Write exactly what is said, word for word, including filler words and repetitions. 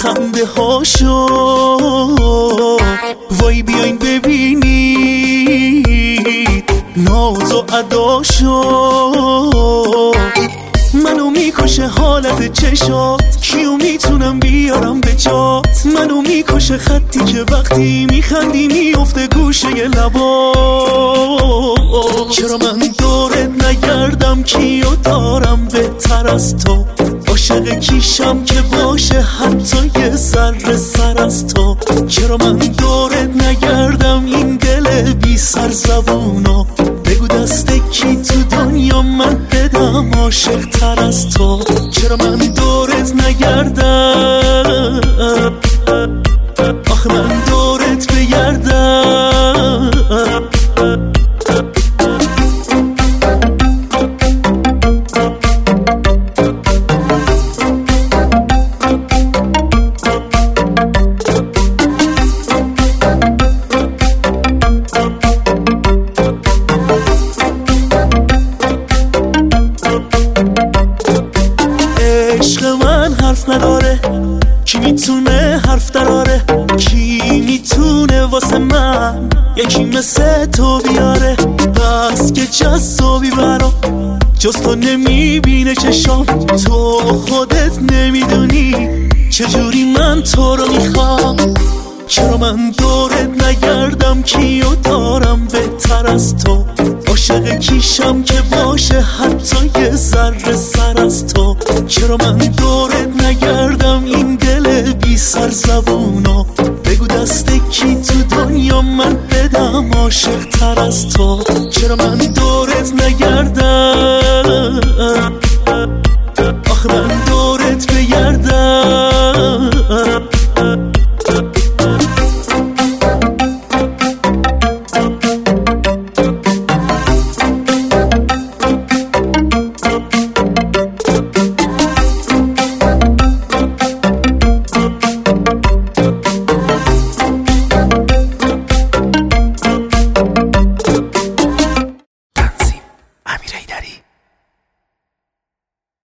خنده هاشو وای بیاین ببینید ناز و اداشو منو میکشه حالت چشات کیو میتونم بیارم به جات منو میکشه خطی که وقتی میخندی میفته گوشه لبات چرا من دورت نگردم کیو دارم بهتر از تو عاشق کیشم که باشه حتی یه ذره سر از تو چرا من دورت نگردم این دل بی سر زبونو بگو دست کی تو دنیا من بدم عاشق تر از تو چرا من دورت نگردم آخه من دورت بگردم نداره کی میتونه حرف دراره کی میتونه واسه من یکی مثل تو بیاره بس که جذابی برام جز تو نمیبینه چشام تو خودت نمیدونی چجوری من تو رو میخوام چرا من دورت نگردم کیو دارم بهتر از تو عاشق کیشم که باشه حتی یه ذره سر از تو چرا من دورت نگردم این دل بی سر زبونو بگو دست کی تو دنیا من بدم عاشق تر از تو چرا من دورت نگردم